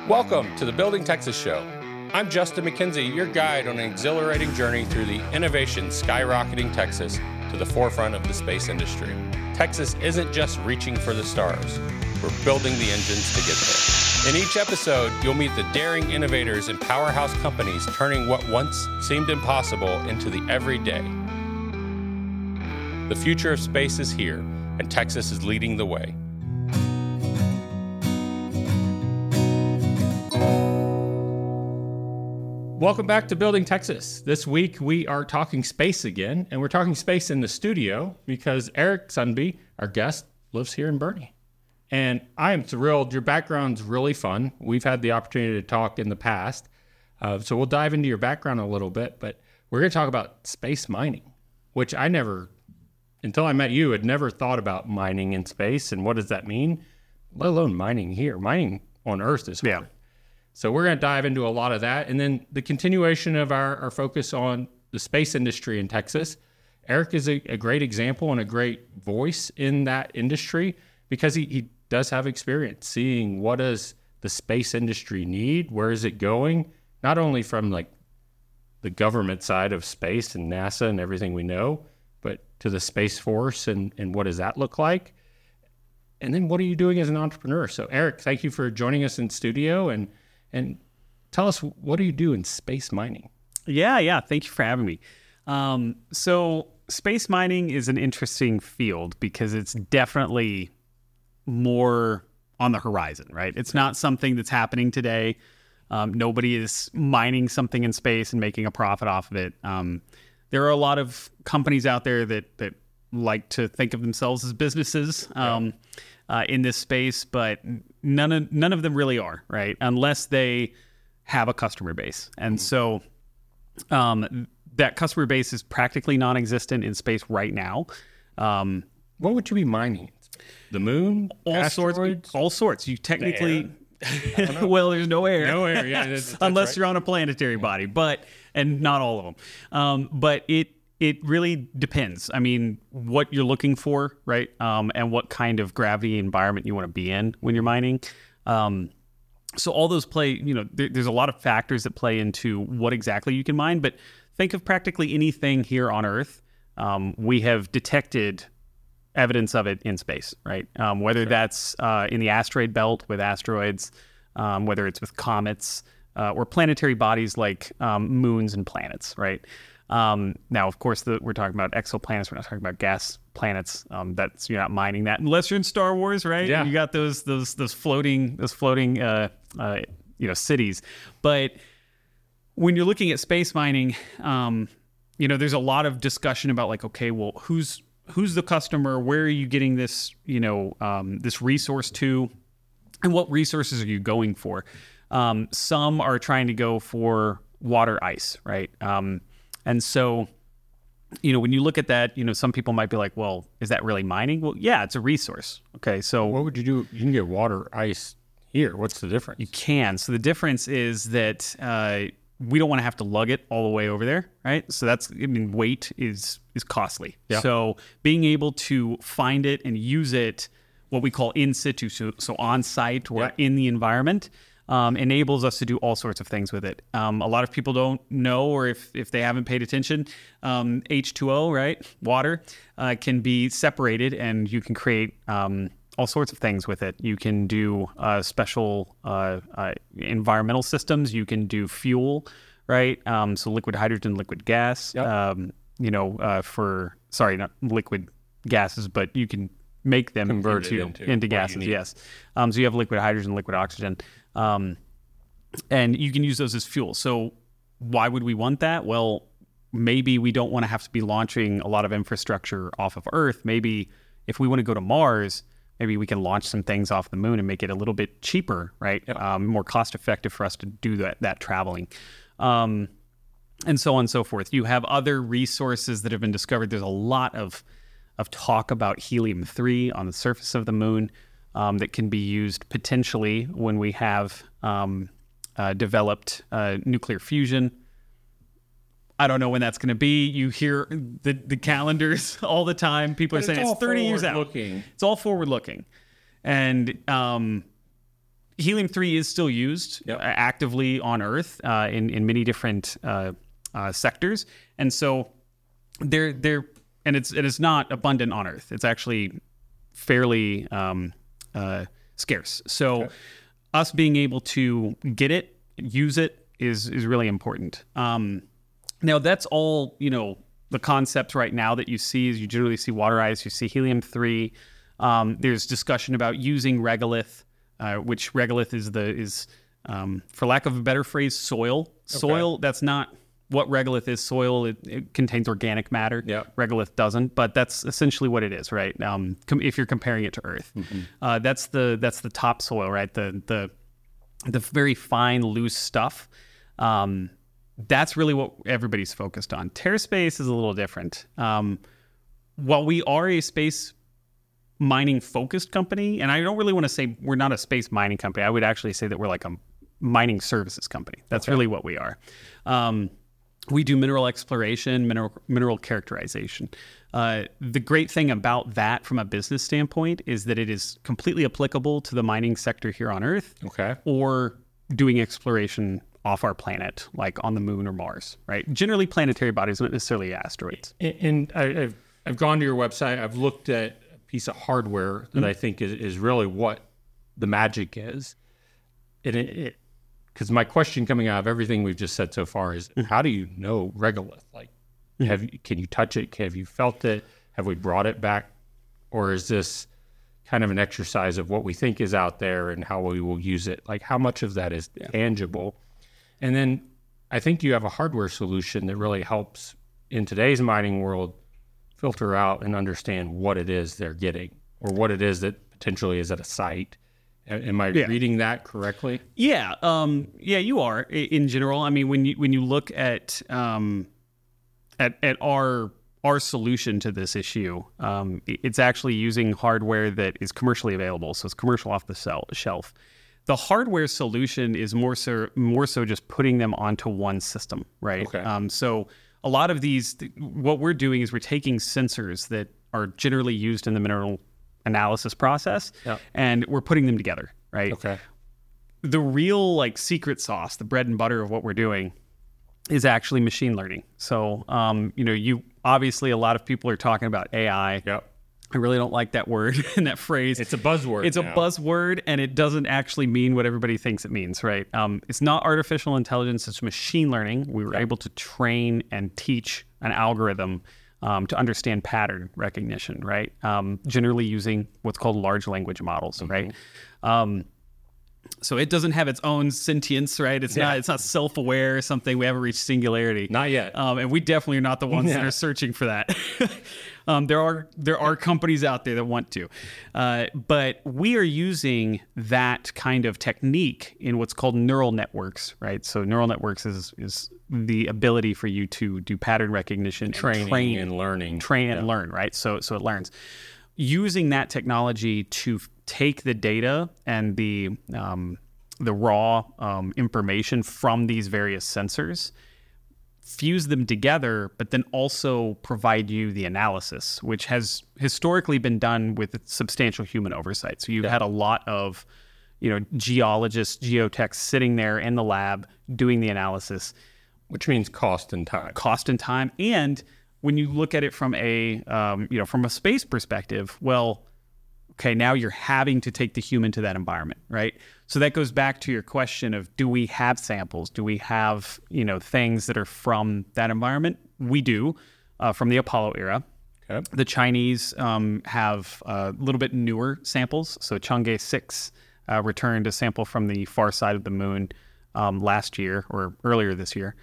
Welcome to the Building Texas Show. I'm Justin McKenzie, your guide on an exhilarating journey through the innovation skyrocketing Texas to the forefront of the space industry. Texas isn't just reaching for the stars. We're building the engines to get there. In each episode, you'll meet the daring innovators and powerhouse companies turning what once seemed impossible into the everyday. The future of space is here, and Texas is leading the way. Welcome back to Building Texas. This week we are talking space again, and we're talking space in the studio because Eric Sundby, our guest, lives here in Boerne. And I am thrilled. Your background's really fun. We've had the opportunity to talk in the past, so we'll dive into your background a little bit, but we're going to talk about space mining, which I never, until I met you, had never thought about mining in space and what does that mean, let alone mining here. Mining on Earth is hard. Yeah. So we're going to dive into a lot of that. And then the continuation of our focus on the space industry in Texas. Eric is a great example and a great voice in that industry because he does have experience seeing what does the space industry need, where is it going, not only from like the government side of space and NASA and everything we know, but to the Space Force and what does that look like? And then what are you doing as an entrepreneur? So Eric, thank you for joining us in studio and tell us, what do you do in space mining? Yeah. Thank you for having me. So space mining is an interesting field because it's definitely more on the horizon, right? It's not something that's happening today. Nobody is mining something in space and making a profit off of it. There are a lot of companies out there that like to think of themselves as businesses. In this space, but none of them really are, right? Unless they have a customer base. And so that customer base is practically non-existent in space right now. What would you be mining? The moon? Asteroids? All sorts. You technically... Well, there's no air. No air, yeah. That's unless right. You're on a planetary body, and not all of them. But it really depends. I mean, what you're looking for, right? And what kind of gravity environment you want to be in when you're mining. So all those play, there's a lot of factors that play into what exactly you can mine, but think of practically anything here on Earth. We have detected evidence of it in space, right? Whether that's in the asteroid belt with asteroids, whether it's with comets, or planetary bodies like moons and planets, right? Now, of course, we're talking about exoplanets. We're not talking about gas planets. That's you're not mining that unless you're in Star Wars, right? Yeah. You got those floating cities. But when you're looking at space mining, there's a lot of discussion about like, okay, well, who's the customer? Where are you getting this, this resource to, and what resources are you going for? Some are trying to go for water ice, right? And so, when you look at that, some people might be like, well, is that really mining? Well, yeah, it's a resource. Okay, so... What would you do? You can get water ice here. What's the difference? You can. So the difference is that we don't want to have to lug it all the way over there, right? So weight is costly. Yeah. So being able to find it and use it, what we call in situ, so on site or in the environment, enables us to do all sorts of things with it. A lot of people don't know, or if they haven't paid attention, H2O, right, water, can be separated, and you can create all sorts of things with it. You can do special environmental systems. You can do fuel, right? So liquid hydrogen, liquid gas. Yep. Not liquid gases, but you can make them into gases. Yes. So you have liquid hydrogen, liquid oxygen. And you can use those as fuel. So why would we want that? Well, maybe we don't want to have to be launching a lot of infrastructure off of Earth. Maybe if we want to go to Mars, maybe we can launch some things off the moon and make it a little bit cheaper, right? Yep. More cost effective for us to do that traveling. And so on and so forth. You have other resources that have been discovered. There's a lot of talk about helium-3 on the surface of the moon. That can be used potentially when we have developed nuclear fusion. I don't know when that's going to be. You hear the calendars all the time. People are saying it's 30 years out. It's all forward looking. And helium-3 is still used actively on Earth in many different sectors, and so it's not abundant on Earth. It's actually fairly scarce. So us being able to get it, use it, is really important. Now that's all, the concepts right now that you see is you generally see water ice, you see helium-3. There's discussion about using regolith, which regolith is for lack of a better phrase, soil. Okay. Soil, that's not what regolith is. Soil, it contains organic matter. Yep. Regolith doesn't, but that's essentially what it is, right? If you're comparing it to Earth. Mm-hmm. That's the topsoil, right? The very fine, loose stuff. That's really what everybody's focused on. TerraSpace is a little different. While we are a space mining focused company, and I don't really want to say we're not a space mining company. I would actually say that we're like a mining services company. That's really what we are. We do mineral exploration, mineral characterization. The great thing about that from a business standpoint is that it is completely applicable to the mining sector here on Earth, or doing exploration off our planet, like on the moon or Mars, right? Generally planetary bodies, not necessarily asteroids. And I've gone to your website. I've looked at a piece of hardware that I think is really what the magic is. And because my question coming out of everything we've just said so far is, how do you know regolith? Like, can you touch it? Have you felt it? Have we brought it back? Or is this kind of an exercise of what we think is out there and how we will use it? Like, how much of that is tangible? And then I think you have a hardware solution that really helps in today's mining world filter out and understand what it is they're getting, or what it is that potentially is at a site. Am I reading that correctly? Yeah, you are in general. I mean, when you look at our solution to this issue, it's actually using hardware that is commercially available, so it's commercial off the shelf. The hardware solution is more so just putting them onto one system, right? Okay. So a lot of these, what we're doing is we're taking sensors that are generally used in the mineral analysis process, and we're putting them together, right? Okay. The real secret sauce, the bread and butter of what we're doing, is actually machine learning. So, you obviously, a lot of people are talking about AI. Yep. I really don't like that word and that phrase. It's a buzzword. It's a buzzword, and it doesn't actually mean what everybody thinks it means, right? It's not artificial intelligence. It's machine learning. We were able to train and teach an algorithm to understand pattern recognition, right? Generally using what's called large language models, right? So it doesn't have its own sentience, right? It's not self-aware or something. We haven't reached singularity. Not yet. And we definitely are not the ones that are searching for that. There are companies out there that want to. But we are using that kind of technique in what's called neural networks, right? So neural networks is the ability for you to do pattern recognition, training and learning. Train and learn, right? So it learns. Using that technology to take the data and the raw information from these various sensors, fuse them together, but then also provide you the analysis, which has historically been done with substantial human oversight. So you've had a lot of, geologists, geotechs sitting there in the lab doing the analysis, which means cost and time. And when you look at it from a space perspective, now you're having to take the human to that environment, right? So that goes back to your question of, do we have samples? Do we have, things that are from that environment? We do, from the Apollo era. Okay. The Chinese have a little bit newer samples. So Chang'e 6 returned a sample from the far side of the moon last year or earlier this year.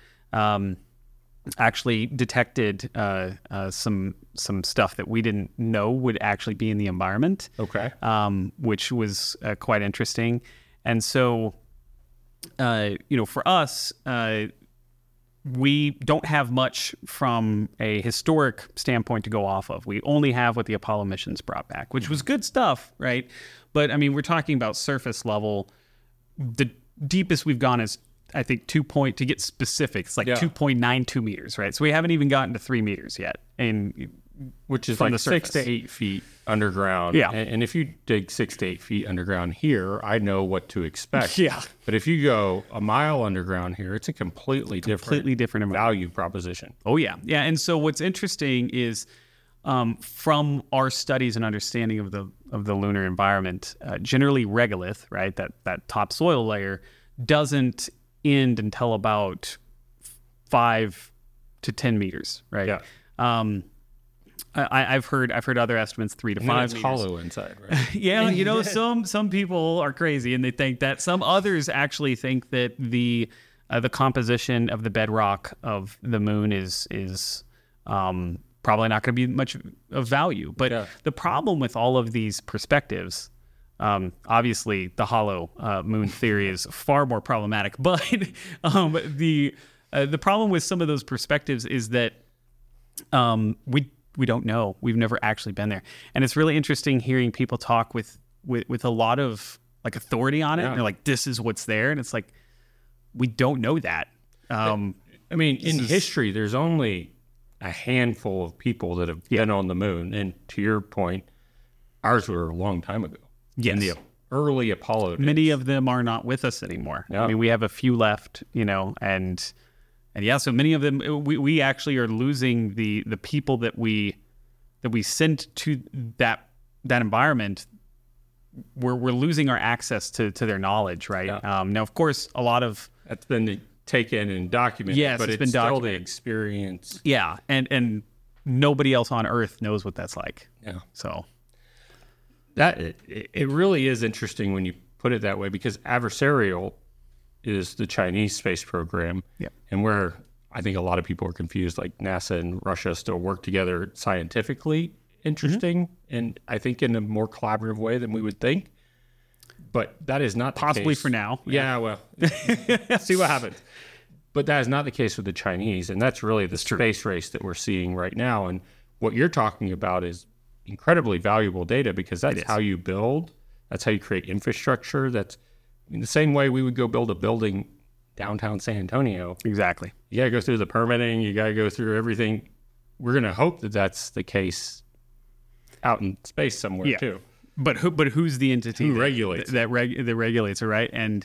Actually detected some stuff that we didn't know would actually be in the environment. Okay. Which was quite interesting. And so, for us, we don't have much from a historic standpoint to go off of. We only have what the Apollo missions brought back, which was good stuff, right? But I mean, we're talking about surface level. The deepest we've gone is, I think, to get specific, it's 2.92 meters, right? So we haven't even gotten to 3 meters yet. And which is from like the 6 surface. to 8 feet underground. Yeah. And if you dig 6 to 8 feet underground here, I know what to expect. Yeah. But if you go a mile underground here, it's a completely different value proposition. Oh, yeah. Yeah. And so what's interesting is from our studies and understanding of the lunar environment, generally regolith, right, that top soil layer, doesn't end until about 5 to 10 meters, right? Yeah. I've heard other estimates 3 to 5 it's meters. hollow inside, right? Yeah, some people are crazy and they think that. Some others actually think that the composition of the bedrock of the moon is probably not going to be much of value. But the problem with all of these perspectives, obviously the hollow moon theory is far more problematic. But the problem with some of those perspectives is that we don't know. We've never actually been there. And it's really interesting hearing people talk with a lot of like authority on it. And they're like, this is what's there. And it's like, we don't know that. I mean, in history, there's only a handful of people that have been on the moon. And to your point, ours were a long time ago. Yes. In the early Apollo days. Many of them are not with us anymore. Yeah. I mean, we have a few left, and yeah, so many of them, we actually are losing the people that we sent to that environment. We're losing our access to their knowledge, right? Yeah. Now, of course, a lot of that's been taken and documented. Yes, but it's been still documented. the experience. Yeah, and nobody else on Earth knows what that's like. Yeah. So That it really is interesting when you put it that way, because adversarial is the Chinese space program. Yeah. And where I think a lot of people are confused, like NASA and Russia still work together scientifically, interesting, and I think in a more collaborative way than we would think. But that is not the possibly case. for now. Yeah, well, see what happens. But that is not the case with the Chinese, and that's really the space race that we're seeing right now. And what you're talking about is incredibly valuable data, because that's how you build, that's how you create infrastructure. That's in the same way we would go build a building downtown San Antonio. Exactly. You got to go through the permitting. You got to go through everything. We're going to hope that that's the case out in space somewhere too. But who's the entity Who regulates that regulates it, right? And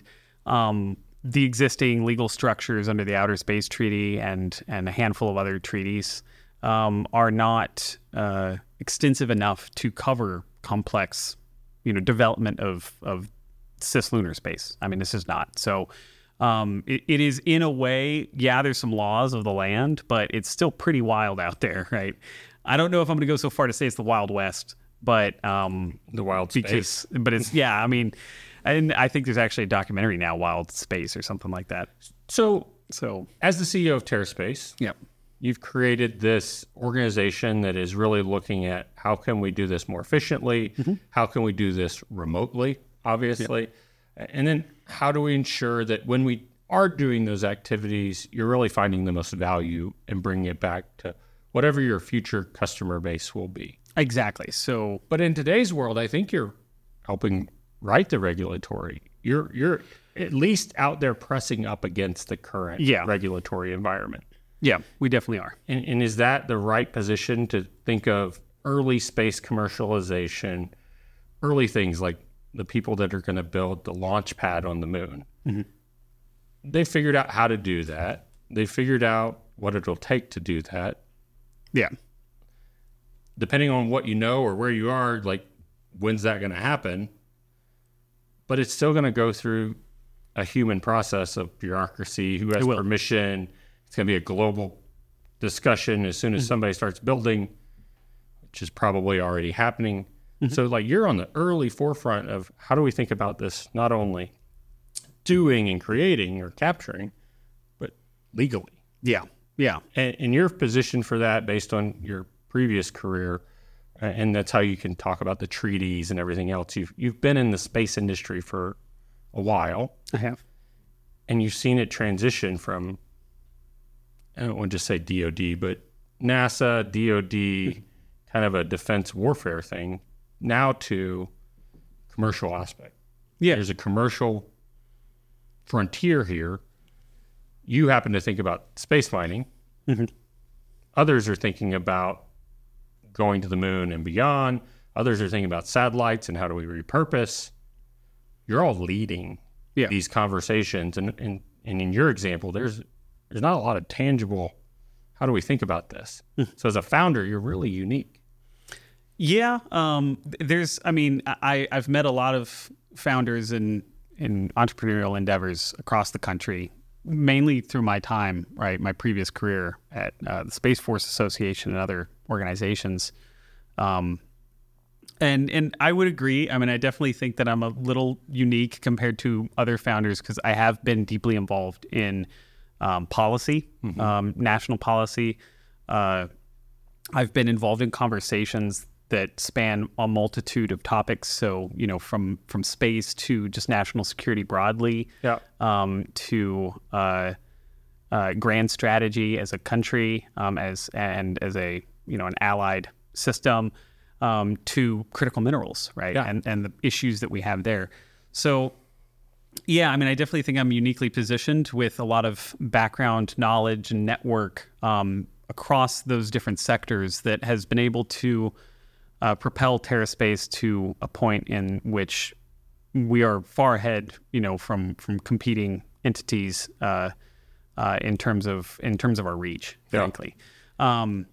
the existing legal structures under the Outer Space Treaty and a handful of other treaties are not extensive enough to cover complex, development of cislunar space. I mean, this is not. So it is, in a way, there's some laws of the land, but it's still pretty wild out there, right? I don't know if I'm going to go so far to say it's the Wild West, but the wild space. But it's I mean, and I think there's actually a documentary now, Wild Space or something like that. So So as the CEO of TerraSpace, you've created this organization that is really looking at how can we do this more efficiently? How can we do this remotely, obviously? And then how do we ensure that when we are doing those activities, you're really finding the most value and bringing it back to whatever your future customer base will be? Exactly. So, but in today's world, I think you're helping write the regulatory. You're at least out there pressing up against the current regulatory environment. Yeah, we definitely are. And is that the right position to think of early space commercialization, early things like the people that are going to build the launch pad on the moon? They figured out how to do that. They figured out what it'll take to do that. Yeah. Depending on what you know or where you are, like, when's that going to happen? But it's still going to go through a human process of bureaucracy, who has permission. It's going to be a global discussion as soon as somebody starts building, which is probably already happening. So, like, you're on the early forefront of how do we think about this, not only doing and creating or capturing, but legally. Yeah. Yeah. And you're positioned for that based on your previous career, and that's how you can talk about the treaties and everything else. You've been in the space industry for a while. I have. And you've seen it transition from, I don't want to just say DOD, but NASA, DOD, kind of a defense warfare thing, now to commercial aspect. Yeah. There's a commercial frontier here. You happen to think about space mining. Others are thinking about going to the moon and beyond. Others are thinking about satellites and how do we repurpose. You're all leading these conversations. And in your example, there's not a lot of tangible, how do we think about this? So as a founder, you're really unique. Yeah. I've met a lot of founders in entrepreneurial endeavors across the country, mainly through my time, right? My previous career at the Space Force Association and other organizations. And I would agree. I mean, I definitely think that I'm a little unique compared to other founders because I have been deeply involved in policy, national policy. I've been involved in conversations that span a multitude of topics. So, from space to just national security broadly, to grand strategy as a country, as an allied system, to critical minerals, right? Yeah. And the issues that we have there. So, yeah, I definitely think I'm uniquely positioned with a lot of background knowledge and network across those different sectors that has been able to propel TerraSpace to a point in which we are far ahead, from competing entities in terms of our reach, frankly. When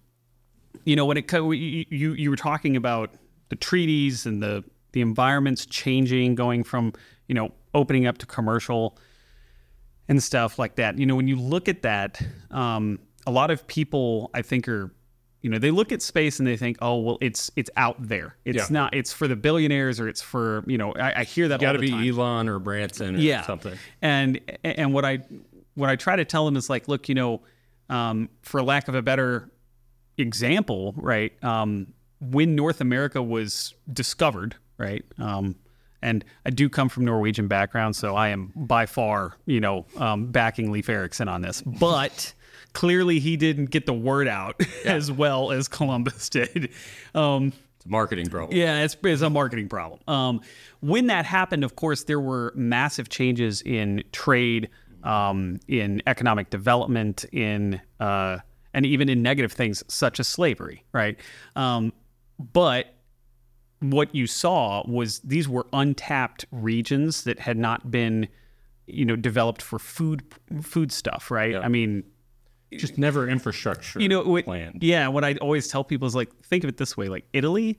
you were talking about the treaties and the environments changing, going from opening up to commercial and stuff like that. When you look at that, a lot of people I think are, they look at space and they think, oh well, it's out there. It's not. It's for the billionaires, or it's for I hear that all the time. Got to be Elon or Branson or something. And what I try to tell them is like, look, for lack of a better example, right? When North America was discovered, right? And I do come from Norwegian background, so I am by far, backing Leif Erikson on this. But clearly, he didn't get the word out as well as Columbus did. It's a marketing problem. Yeah, it's a marketing problem. When that happened, of course, there were massive changes in trade, in economic development, and even in negative things such as slavery, right? But what you saw was these were untapped regions that had not been, developed for food stuff, right? Yeah. Just never infrastructure planned. Yeah, what I always tell people is like, think of it this way: like Italy,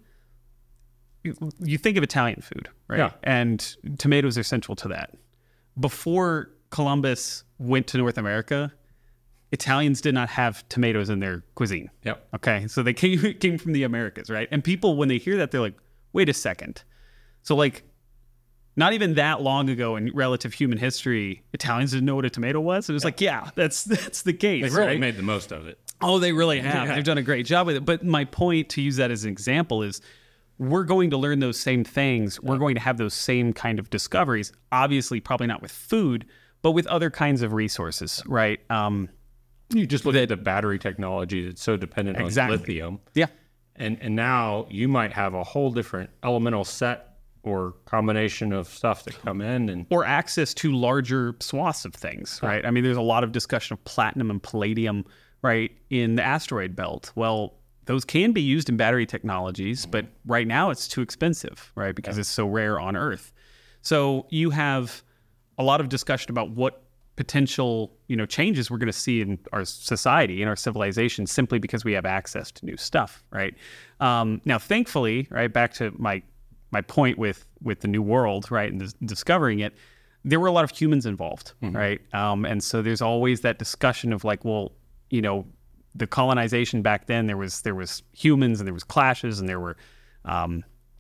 you think of Italian food, right? Yeah. And tomatoes are central to that. Before Columbus went to North America, Italians did not have tomatoes in their cuisine. Yep. Okay, so they came from the Americas, right? And people, when they hear that, they're like, wait a second. So like, not even that long ago in relative human history, Italians didn't know what a tomato was. It was like, yeah, that's the case. They really right? made the most of it. Oh, they really have. They've done a great job with it. But my point, to use that as an example, is we're going to learn those same things. We're going to have those same kind of discoveries. Obviously, probably not with food, but with other kinds of resources, right? You just look at the battery technology that's so dependent on lithium. Yeah. And now you might have a whole different elemental set or combination of stuff that come in, or access to larger swaths of things, right? There's a lot of discussion of platinum and palladium, right, in the asteroid belt. Well, those can be used in battery technologies, but right now it's too expensive, right, because it's so rare on Earth. So you have a lot of discussion about what potential, changes we're going to see in our society, in our civilization, simply because we have access to new stuff, right? Now, thankfully, right, back to my point with the New World, right, and discovering it, there were a lot of humans involved, right? And so there's always that discussion of like, well, the colonization back then, there was humans and there was clashes and there were a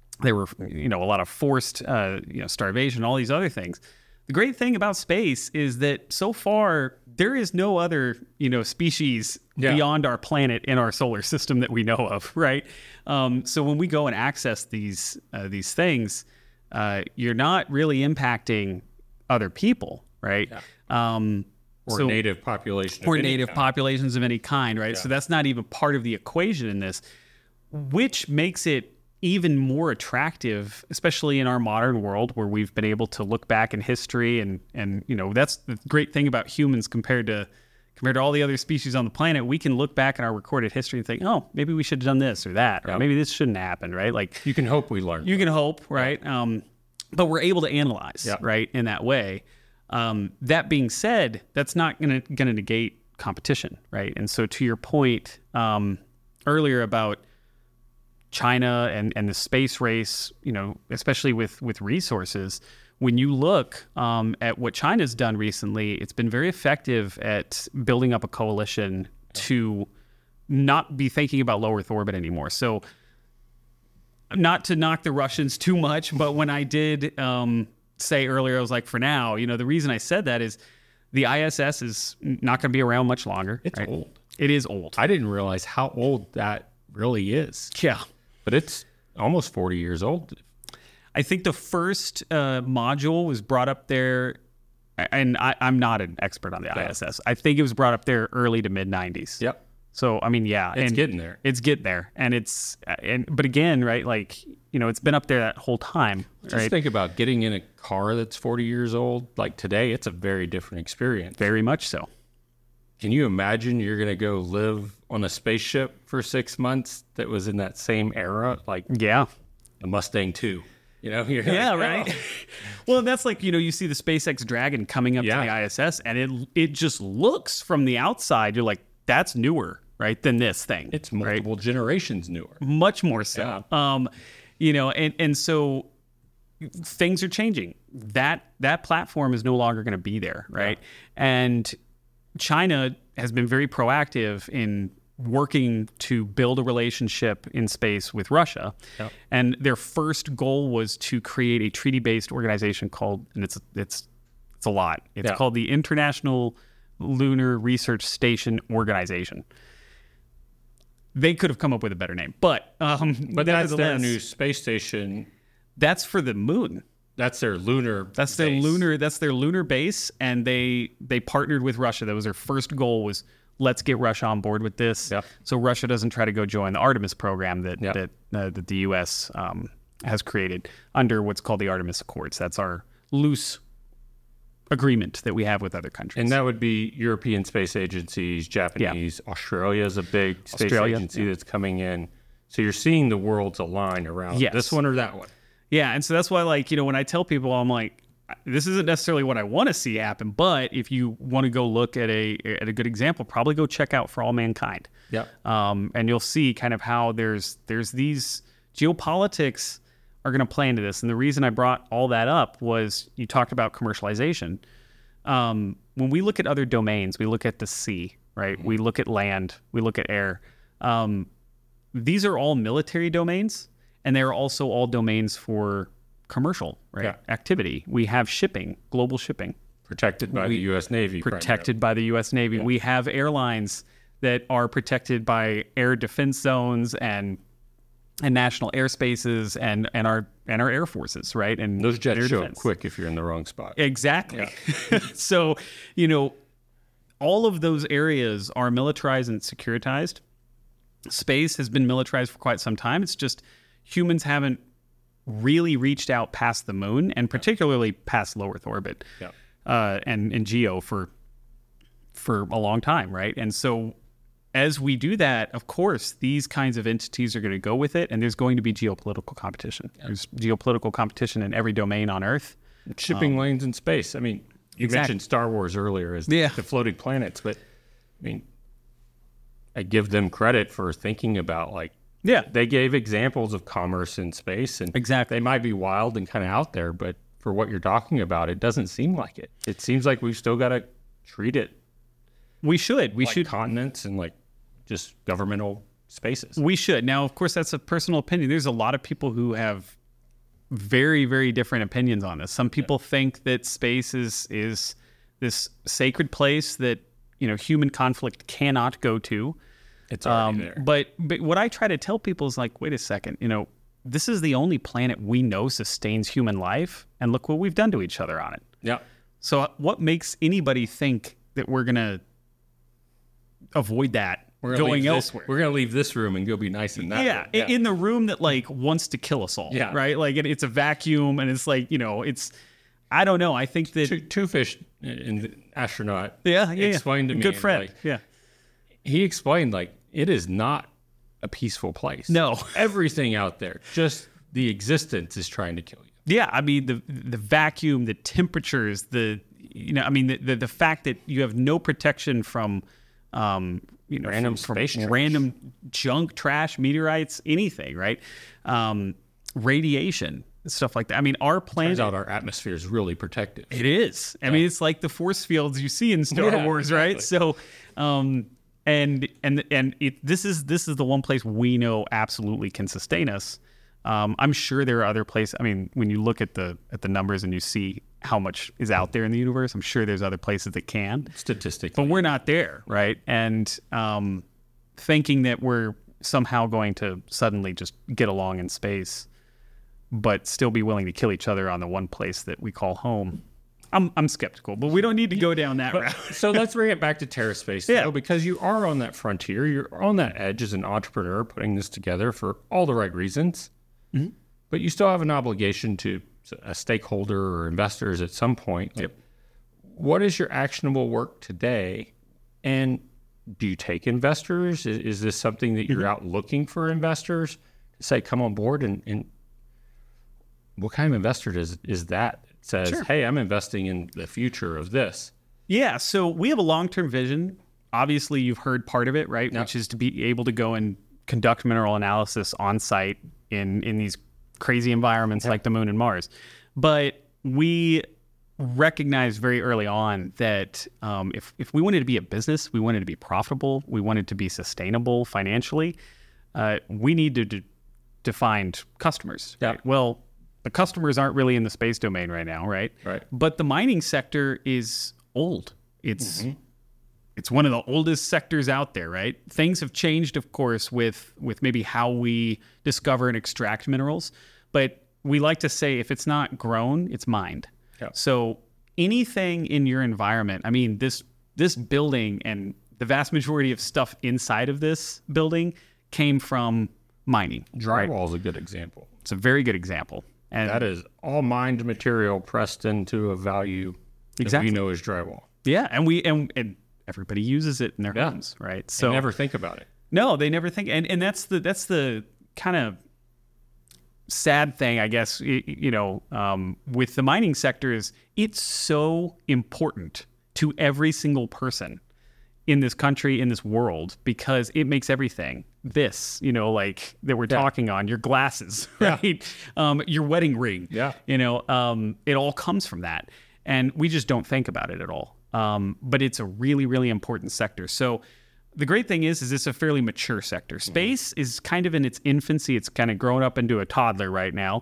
lot of forced starvation, all these other things. The great thing about space is that so far there is no other, species beyond our planet in our solar system that we know of, right? So when we go and access these things, you're not really impacting other people, right? Yeah. Or native population. Or native populations of any kind, right? Yeah. So that's not even part of the equation in this, which makes it even more attractive, especially in our modern world where we've been able to look back in history and that's the great thing about humans compared to compared to all the other species on the planet, we can look back in our recorded history and think, oh, maybe we should have done this or that, or maybe this shouldn't happen, right? Like you can hope we learn. You can hope, right? But we're able to analyze, right, in that way. That being said, that's not going to negate competition, right? And so to your point earlier about China and the space race, especially with resources, when you look at what China's done recently, it's been very effective at building up a coalition to not be thinking about low Earth orbit anymore. So not to knock the Russians too much, but when I did say earlier, I was like, for now, the reason I said that is the ISS is not going to be around much longer. It's old. It is old. I didn't realize how old that really is. Yeah. But it's almost 40 years old. I think the first module was brought up there, and I'm not an expert on the ISS. I think it was brought up there early to mid 90s. Yep. So, I mean, yeah. It's getting there. It's getting there. But again, right, like, it's been up there that whole time. Just think about getting in a car that's 40 years old. Like today, it's a very different experience. Very much so. Can you imagine you're going to go live on a spaceship for 6 months that was in that same era? Like, yeah, a Mustang 2. Right. Well, that's like, you see the SpaceX Dragon coming up to the ISS, and it just looks from the outside, you're like, that's newer, right, than this thing. It's multiple generations newer. Much more so. Yeah. And so things are changing. That platform is no longer going to be there, right? Yeah. And China has been very proactive in working to build a relationship in space with Russia. Yep. And their first goal was to create a treaty-based organization called, and it's a lot. It's called the International Lunar Research Station Organization. They could have come up with a better name, but that's their new space station. That's for the moon. That's their lunar. That's their lunar. That's their lunar base, and they partnered with Russia. That was their first goal. Was let's get Russia on board with this, so Russia doesn't try to go join the Artemis program that the U.S. Has created under what's called the Artemis Accords. That's our loose agreement that we have with other countries. And that would be European space agencies, Japanese, Australia is a big space agency that's coming in. So you're seeing the worlds align around this one or that one. Yeah, and so that's why, like, when I tell people, I'm like, this isn't necessarily what I want to see happen, but if you want to go look at a good example, probably go check out For All Mankind. Yeah. And you'll see kind of how there's these geopolitics are going to play into this. And the reason I brought all that up was you talked about commercialization. When we look at other domains, we look at the sea, right? Mm-hmm. We look at land, we look at air. These are all military domains, and they're also all domains for commercial activity. We have shipping, global shipping. Protected by the U.S. Navy. Protected by the U.S. Navy. Yeah. We have airlines that are protected by air defense zones and national airspaces and our air forces, right? And those jets show up quick if you're in the wrong spot. Exactly. Yeah. So, all of those areas are militarized and securitized. Space has been militarized for quite some time. It's just humans haven't really reached out past the moon, and particularly past low Earth orbit, and GEO for a long time, right? And so as we do that, of course, these kinds of entities are going to go with it, and there's going to be geopolitical competition. Yeah. There's geopolitical competition in every domain on Earth. Shipping lanes in space. I mean, you mentioned Star Wars earlier as the floating planets, but I mean, I give them credit for thinking about, like, they gave examples of commerce in space, and they might be wild and kind of out there, but for what you're talking about, it doesn't seem like it. It seems like we've still got to treat it. We should. We should. Continents and, like, just governmental spaces. We should. Now, of course, that's a personal opinion. There's a lot of people who have very, very different opinions on this. Some people think that space is this sacred place that, human conflict cannot go to. It's already there. But what I try to tell people is, like, wait a second, this is the only planet we know sustains human life, and look what we've done to each other on it. Yeah. So what makes anybody think that we're going to avoid that going elsewhere? We're going to leave this room and go be nice in that room. Yeah, in the room that, like, wants to kill us all, right? Like, it's a vacuum, and it's like, I don't know. I think that Two Fish, an astronaut, yeah, explained to me. Good friend. He explained it is not a peaceful place. No, everything out there, just the existence is trying to kill you. Yeah, I mean the vacuum, the temperatures, the fact that you have no protection from random junk, trash, meteorites, anything, right? Radiation, stuff like that. I mean, our planet. Turns out our atmosphere is really protective. It is. I mean, it's like the force fields you see in Star Wars, right? So, this is the one place we know absolutely can sustain us. I'm sure there are other places. I mean, when you look at the numbers and you see how much is out there in the universe, I'm sure there's other places that can. Statistically. But we're not there, right? And thinking that we're somehow going to suddenly just get along in space, but still be willing to kill each other on the one place that we call home, I'm skeptical. But we don't need to go down that route. So let's bring it back to TerraSpace, though, because you are on that frontier. You're on that edge as an entrepreneur putting this together for all the right reasons. Mm-hmm. But you still have an obligation to a stakeholder or investors at some point. What is your actionable work today? And do you take investors? Is this something that you're out looking for investors to say, come on board? And what kind of investor is that says, hey, I'm investing in the future of this? Yeah, so we have a long-term vision. Obviously, you've heard part of it, right? Yep. Which is to be able to go and conduct mineral analysis on site in these crazy environments like the moon and Mars. But we recognized very early on that if we wanted to be a business, we wanted to be profitable, we wanted to be sustainable financially, we needed to find customers. Yeah. Right? Well, the customers aren't really in the space domain right now, right? Right. But the mining sector is old. It's one of the oldest sectors out there, right? Things have changed, of course, with maybe how we discover and extract minerals. But we like to say if it's not grown, it's mined. Yeah. So anything in your environment, I mean, this building and the vast majority of stuff inside of this building came from mining. Drywall is a good example. It's a very good example. And that is all mined material pressed into a value that we know is drywall. Yeah, and everybody uses it in their homes, right? So they never think about it. No, they never think, and that's the kind of sad thing, I guess. With the mining sector is it's so important to every single person in this country, in this world, because it makes everything like that we're talking on, your glasses, right? Your wedding ring, it all comes from that, and we just don't think about it at all. But it's a really, really important sector. So the great thing is it's a fairly mature sector. Space is kind of in its infancy. It's kind of grown up into a toddler right now.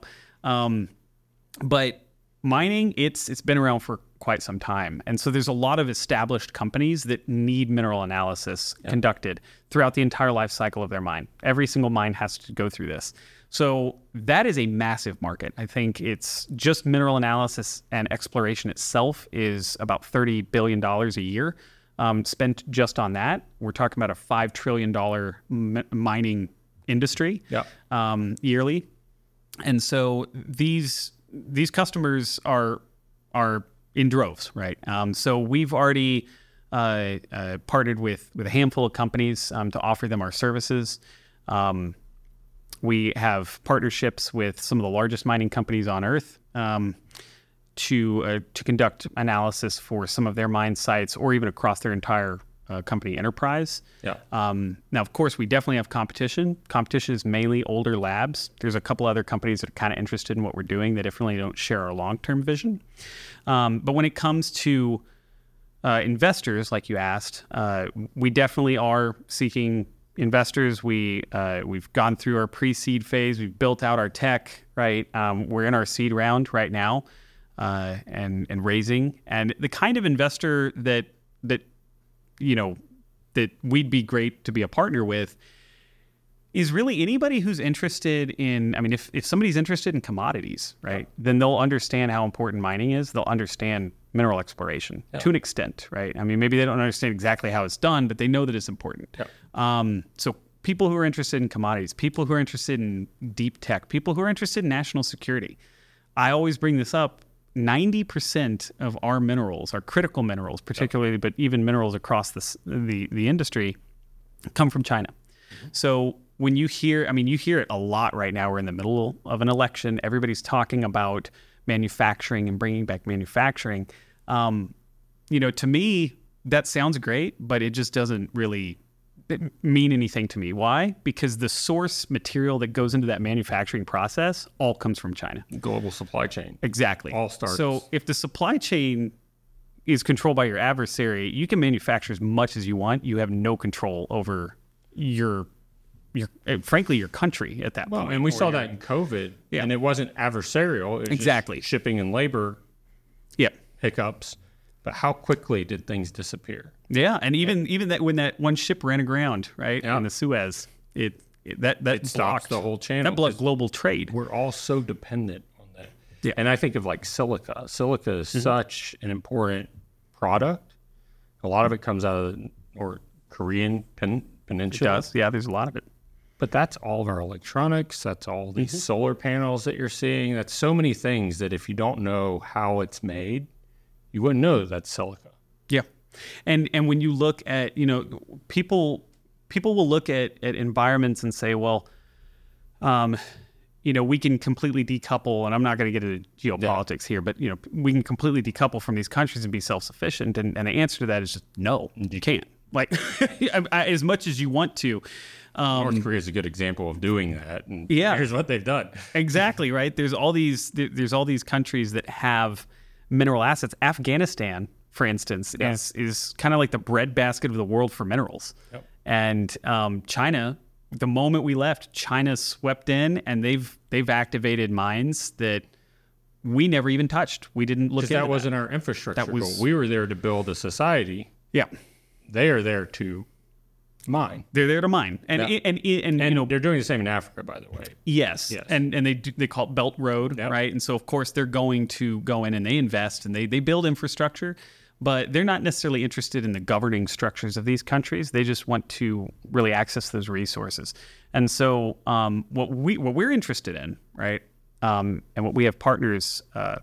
But mining, it's been around for quite some time. And so there's a lot of established companies that need mineral analysis conducted throughout the entire life cycle of their mine. Every single mine has to go through this. So that is a massive market. I think it's just mineral analysis and exploration itself is about $30 billion a year spent just on that. We're talking about a $5 trillion mining industry yearly. And so these customers are in droves, right? So we've already partnered with a handful of companies to offer them our services. We have partnerships with some of the largest mining companies on Earth to conduct analysis for some of their mine sites or even across their entire company enterprise. Yeah. Now, of course, we definitely have competition. Competition is mainly older labs. There's a couple other companies that are kind of interested in what we're doing that definitely don't share our long-term vision. But when it comes to investors, like you asked, we definitely are seeking investors. We've gone through our pre-seed phase. We've built out our tech, right? We're in our seed round right now and raising. And the kind of investor that we'd be great to be a partner with is really anybody who's interested in, if somebody's interested in commodities, right, then they'll understand how important mining is. They'll understand mineral exploration to an extent, right? Maybe they don't understand exactly how it's done, but they know that it's important. So people who are interested in commodities, people who are interested in deep tech, people who are interested in national security. I always bring this up. 90% of our minerals, our critical minerals particularly, but even minerals across the industry, come from China. So when you hear, you hear it a lot right now. We're in the middle of an election. Everybody's talking about manufacturing and bringing back manufacturing. To me, that sounds great, but it just doesn't really mean anything to me. Why? Because the source material that goes into that manufacturing process all comes from China. Global supply chain. Exactly. All starts. So if the supply chain is controlled by your adversary, you can manufacture as much as you want. You have no control over your frankly, your country at that point. And we saw that in COVID, and it wasn't adversarial. It was exactly. Just shipping and labor hiccups. But how quickly did things disappear? Yeah, and even that when that one ship ran aground, right, in the Suez, it stops the whole channel. That blocked global trade. We're all so dependent on that. Yeah. And I think of like silica. Silica is such an important product. A lot of it comes out of the Korean peninsula. It does. Yeah, there's a lot of it. But that's all of our electronics. That's all these solar panels that you're seeing. That's so many things that if you don't know how it's made, you wouldn't know that that's silica. Yeah. And when you look at, people will look at environments and say, well, we can completely decouple, and I'm not going to get into geopolitics here, but, we can completely decouple from these countries and be self-sufficient. And the answer to that is just no, you can't. Like, as much as you want to. North Korea is a good example of doing that. And here's what they've done. Exactly, right? There's all these countries that have mineral assets. Afghanistan, for instance, is kind of like the breadbasket of the world for minerals. Yep. And China, the moment we left, China swept in, and they've activated mines that we never even touched. We didn't look into that. That wasn't our infrastructure goal. We were there to build a society. Yeah. They are there to mine. They're there to mine. And they're doing the same in Africa, by the way. Yes. And they call it Belt Road, right? And so, of course, they're going to go in and they invest and they build infrastructure, but they're not necessarily interested in the governing structures of these countries. They just want to really access those resources. And so what we're interested in, right, and what we have partners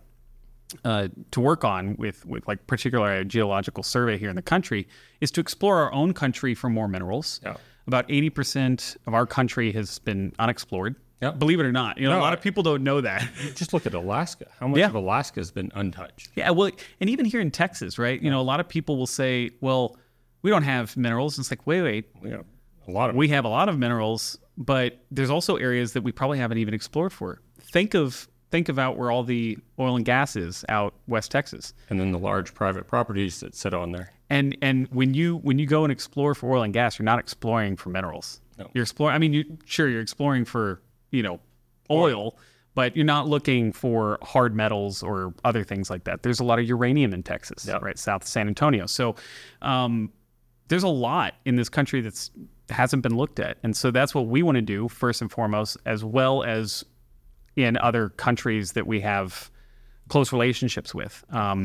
to work on with like particularly a geological survey here in the country is to explore our own country for more minerals. Yeah. About 80% of our country has been unexplored. Yeah. Believe it or not. A lot of people don't know that. Just look at Alaska. How much of Alaska has been untouched? Yeah, well, and even here in Texas, right? A lot of people will say, well, we don't have minerals. And it's like, wait. We have a lot of minerals, but there's also areas that we probably haven't even explored for. Think about where all the oil and gas is out West Texas. And then the large private properties that sit on there. And when you go and explore for oil and gas, you're not exploring for minerals. No. You're exploring, you're exploring for, oil, but you're not looking for hard metals or other things like that. There's a lot of uranium in Texas, right, south of San Antonio. So there's a lot in this country that hasn't been looked at. And so that's what we want to do first and foremost, as well as in other countries that we have close relationships with.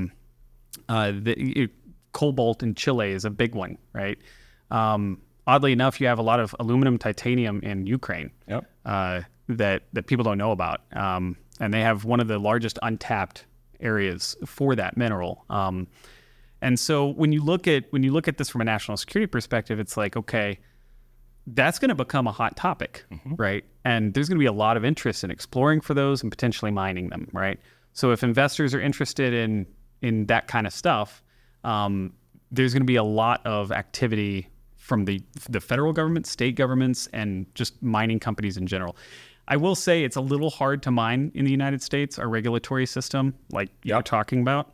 Cobalt in Chile is a big one, right? Oddly enough, you have a lot of aluminum, titanium in Ukraine that people don't know about. And they have one of the largest untapped areas for that mineral. And so when you look at this from a national security perspective, it's like, okay, that's going to become a hot topic, right? And there's going to be a lot of interest in exploring for those and potentially mining them, right? So if investors are interested in that kind of stuff, there's going to be a lot of activity from the federal government, state governments, and just mining companies in general. I will say it's a little hard to mine in the United States. Our regulatory system, like you're talking about,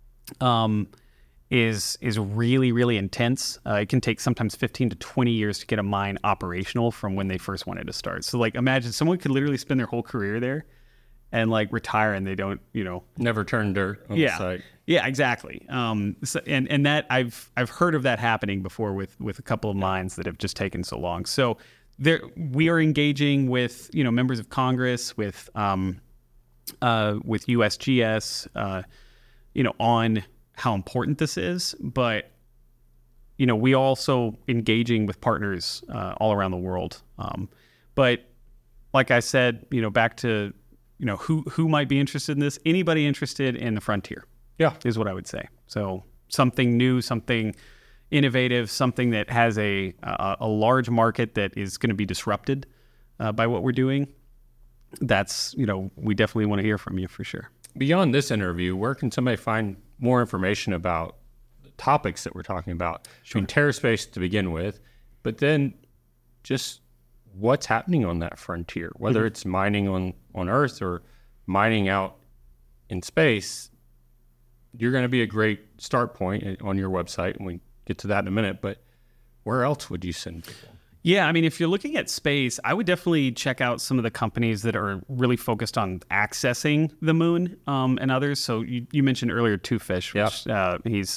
is really, really intense. It can take sometimes 15 to 20 years to get a mine operational from when they first wanted to start. So like imagine someone could literally spend their whole career there and like retire and they don't, never turn dirt on the site. Yeah, exactly. So, and that I've heard of that happening before with a couple of mines that have just taken so long. So we are engaging with, members of Congress, with USGS, on how important this is, but we also engaging with partners all around the world. But like I said, back to who might be interested in this. Anybody interested in the frontier, is what I would say. So something new, something innovative, something that has a large market that is going to be disrupted by what we're doing. That's, we definitely want to hear from you for sure. Beyond this interview, where can somebody find more information about the topics that we're talking about? Sure. I mean, TerraSpace to begin with, but then just what's happening on that frontier, whether it's mining on Earth or mining out in space. You're going to be a great start point on your website, and we get to that in a minute, but where else would you send people? Yeah, I mean, if you're looking at space, I would definitely check out some of the companies that are really focused on accessing the moon and others. So you mentioned earlier Twofish, which he's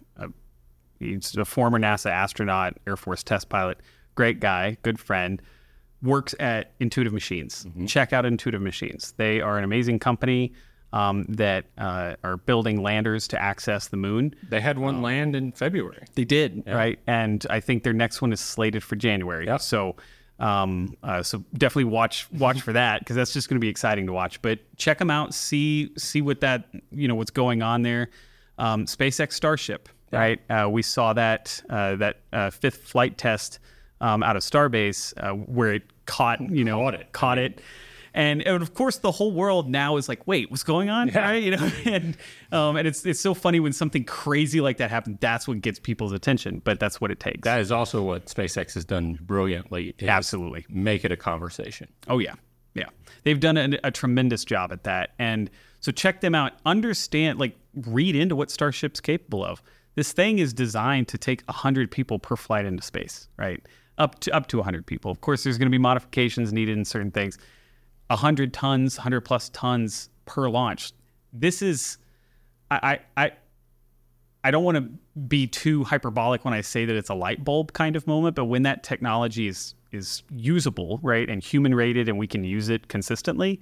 a former NASA astronaut, Air Force test pilot, great guy, good friend, works at Intuitive Machines. Mm-hmm. Check out Intuitive Machines. They are an amazing company that are building landers to access the moon. They had one land in February. They did, right? And I think their next one is slated for January. Yep. So definitely watch for that, because that's just going to be exciting to watch. But check them out, see what that, what's going on there. SpaceX Starship, right? We saw that fifth flight test out of Starbase where it caught it. And of course, the whole world now is like, wait, what's going on? Yeah. Right? And it's so funny when something crazy like that happens. That's what gets people's attention, but that's what it takes. That is also what SpaceX has done brilliantly. Absolutely. Make it a conversation. Oh, yeah. Yeah. They've done a tremendous job at that. And so check them out. Understand, read into what Starship's capable of. This thing is designed to take 100 people per flight into space, right? Up to 100 people. Of course, there's going to be modifications needed in certain things. 100 tons, 100 plus tons per launch. This is, I don't want to be too hyperbolic when I say that it's a light bulb kind of moment, but when that technology is usable, right, and human rated, and we can use it consistently,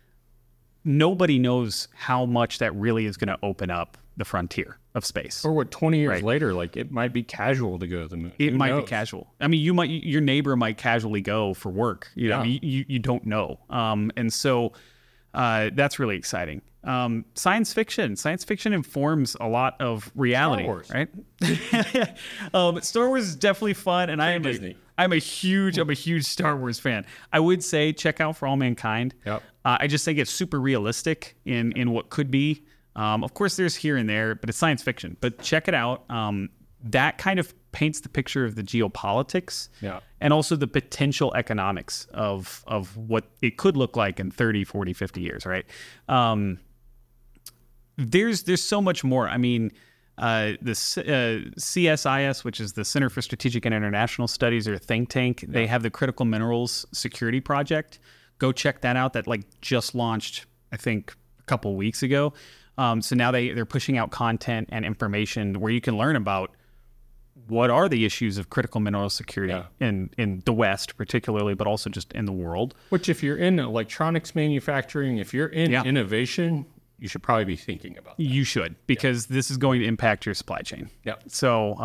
nobody knows how much that really is going to open up the frontier of space. Or 20 years later, it might be casual to go to the moon. It might be casual. I mean, your neighbor might casually go for work. You don't know. And so that's really exciting. Science fiction informs a lot of reality. Star Wars. Right? Star Wars is definitely fun, and I'm a huge Star Wars fan. I would say check out For All Mankind. Yep. I just think it's super realistic in what could be. Of course, there's here and there, but it's science fiction. But check it out. That kind of paints the picture of the geopolitics and also the potential economics of what it could look like in 30, 40, 50 years, right? There's so much more. I mean, the CSIS, which is the Center for Strategic and International Studies, or think tank, they have the Critical Minerals Security Project. Go check that out. That just launched, I think, a couple weeks ago. So now they're pushing out content and information where you can learn about what are the issues of critical mineral security in the West particularly, but also just in the world. Which, if you're in electronics manufacturing, if you're in innovation, you should probably be thinking about that. You should, because this is going to impact your supply chain. Yeah. So,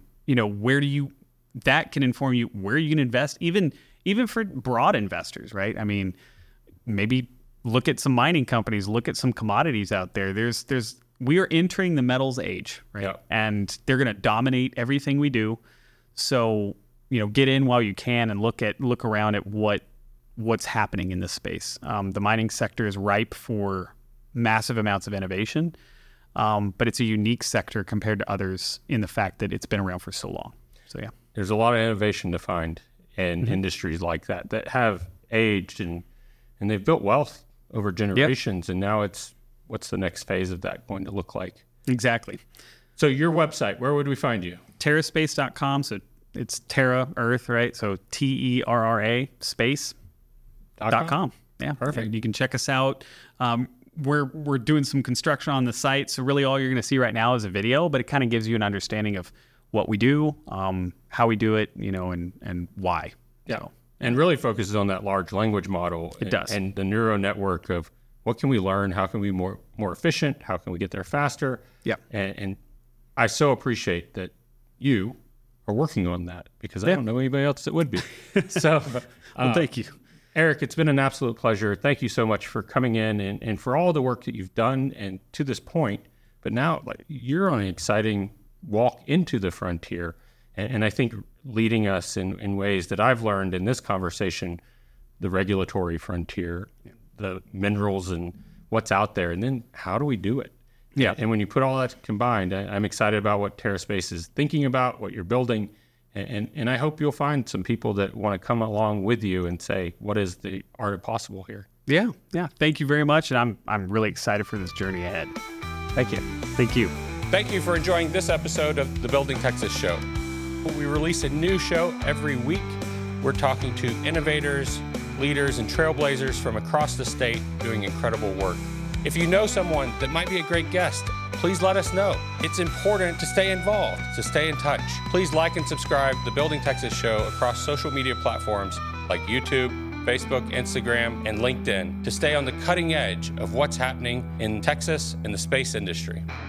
that can inform you where you can invest, even for broad investors, right? I mean, maybe look at some mining companies, look at some commodities out there. We are entering the metals age, right? Yeah. And they're going to dominate everything we do. So, get in while you can and look around at what's happening in this space. The mining sector is ripe for massive amounts of innovation, but it's a unique sector compared to others in the fact that it's been around for so long. So, yeah. There's a lot of innovation to find in industries like that have aged and they've built wealth over generations. And now what's the next phase of that going to look like? Exactly. So your website, where would we find you? TerraSpace.com. So it's Terra, Earth, right? So TERRA space.com. Yeah, perfect. You can check us out. We're doing some construction on the site. So really all you're going to see right now is a video, but it kind of gives you an understanding of what we do, how we do it, and why. Yeah. So, and really focuses on that large language model. It does. And the neural network of what can we learn? How can we be more efficient? How can we get there faster? Yeah. And I so appreciate that you are working on that, because I don't know anybody else that would be. So well, thank you. Eric, it's been an absolute pleasure. Thank you so much for coming in and for all the work that you've done and to this point. But now you're on an exciting walk into the frontier. And I think leading us in ways that I've learned in this conversation, the regulatory frontier, the minerals and what's out there, and then how do we do it? Yeah. And when you put all that combined, I'm excited about what TerraSpace is thinking about, what you're building. And I hope you'll find some people that want to come along with you and say, what is the art of possible here? Yeah. Thank you very much. And I'm really excited for this journey ahead. Thank you. Thank you. Thank you for enjoying this episode of the Building Texas Show. We release a new show every week. We're talking to innovators, leaders, and trailblazers from across the state doing incredible work. If you know someone that might be a great guest, please let us know. It's important to stay involved, to stay in touch. Please like and subscribe to the Building Texas Show across social media platforms like YouTube, Facebook, Instagram, and LinkedIn to stay on the cutting edge of what's happening in Texas and the space industry.